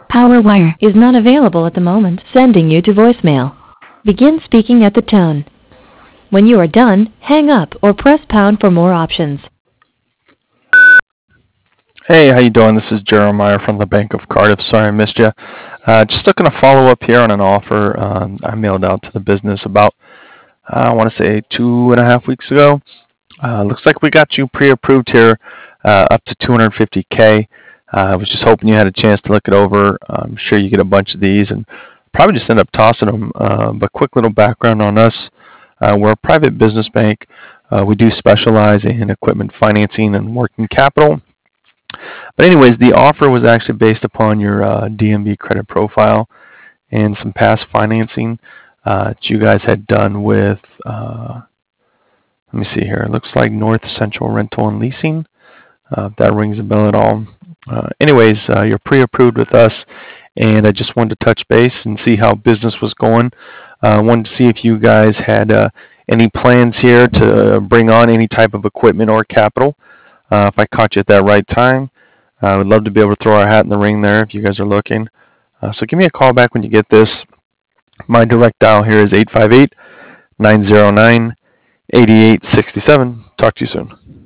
Power wire is not available at the moment. Sending you to voicemail. Begin speaking at the tone. When you are done, hang up or press pound for more options. Hey, how you doing? This is Jeremiah from the Bank of Cardiff. Sorry I missed you. Just looking to follow up here on an offer I mailed out to the business about, I want to say 2.5 weeks ago. Looks like we got you pre-approved here up to 250K. I was just hoping you had a chance to look it over. I'm sure you get a bunch of these and probably just end up tossing them. But quick little background on us. We're a private business bank. We do specialize in equipment financing and working capital. But anyways, the offer was actually based upon your DMV credit profile and some past financing that you guys had done with, let me see here. It looks like North Central Rental and Leasing. If that rings a bell at all. Anyways, you're pre-approved with us, and I just wanted to touch base and see how business was going. Wanted to see if you guys had any plans here to bring on any type of equipment or capital. If I caught you at that right time, I would love to be able to throw our hat in the ring there if you guys are looking. So give me a call back when you get this. My direct dial here is 858-909-8867. Talk to you soon.